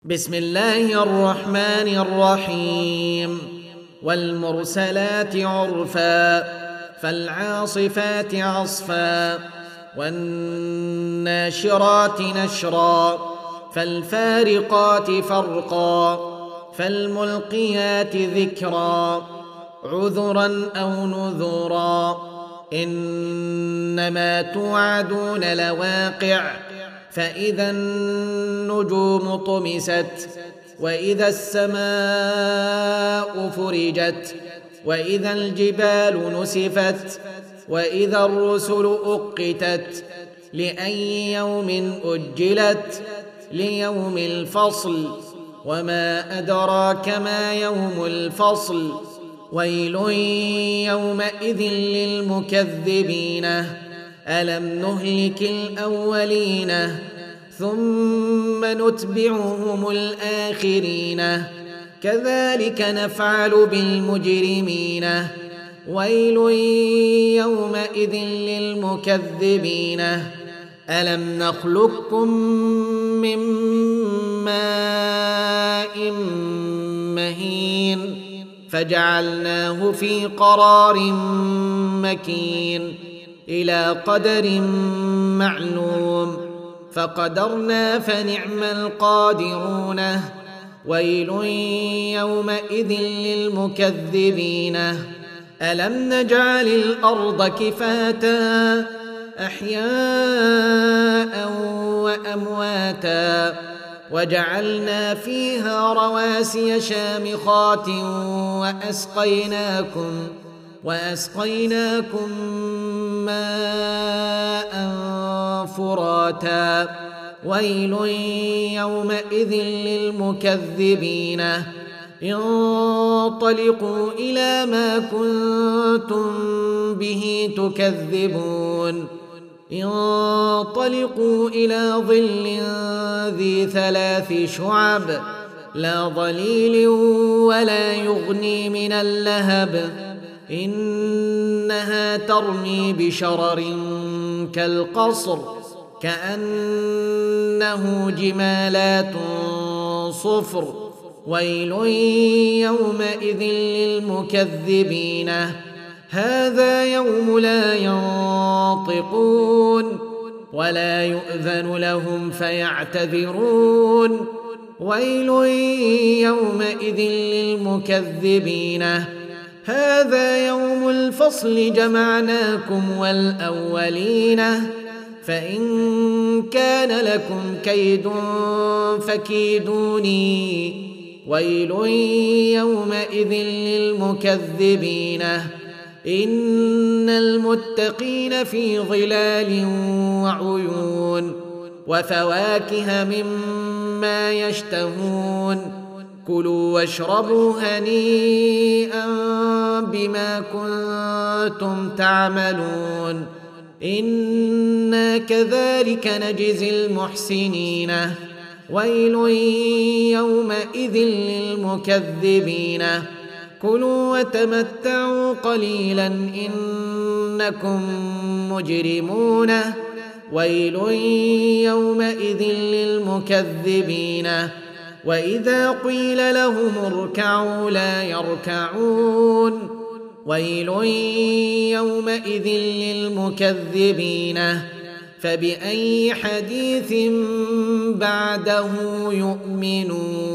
بسم الله الرحمن الرحيم والمرسلات عرفا فالعاصفات عصفا والناشرات نشرا فالفارقات فرقا فالملقيات ذكرا عذرا أو نذرا إنما توعدون لواقع فإذا النجوم طمست وإذا السماء فرجت وإذا الجبال نسفت وإذا الرسل أقتت لأي يوم أجلت ليوم الفصل وما أدراك ما يوم الفصل ويل يومئذ للمكذبين ألم نهلك الأولين ثم نتبعهم الآخرين كذلك نفعل بالمجرمين ويل يومئذ للمكذبين ألم نخلقكم من ماء مهين فجعلناه في قرار مكين إلى قدر معلوم فقدرنا فنعم القادرون ويل يومئذ للمكذبين ألم نجعل الأرض كفاتا أحياء وأمواتا وجعلنا فيها رواسي شامخات وأسقيناكم ماء فراتا ويل يومئذ للمكذبين انطلقوا إلى ما كنتم به تكذبون انطلقوا إلى ظل ذي 3 شعب لا ظليل ولا يغني من اللهب إنها ترمي بشرر كالقصر كأنه جمالات صفر ويل يومئذ للمكذبين هذا يوم لا ينطقون ولا يؤذن لهم فيعتذرون ويل يومئذ للمكذبين هذا يوم الفصل جمعناكم والأولين فإن كان لكم كيد فكيدوني ويل يومئذ للمكذبين إن المتقين في ظلال وعيون وفواكه مما يشتهون كلوا واشربوا هنيئا بما كنتم تعملون إنا كذلك نجزي المحسنين ويل يومئذ للمكذبين كلوا وتمتعوا قليلا إنكم مجرمون ويل يومئذ للمكذبين وإذا قيل لهم اركعوا لا يركعون ويل يومئذ للمكذبين فبأي حديث بعده يؤمنون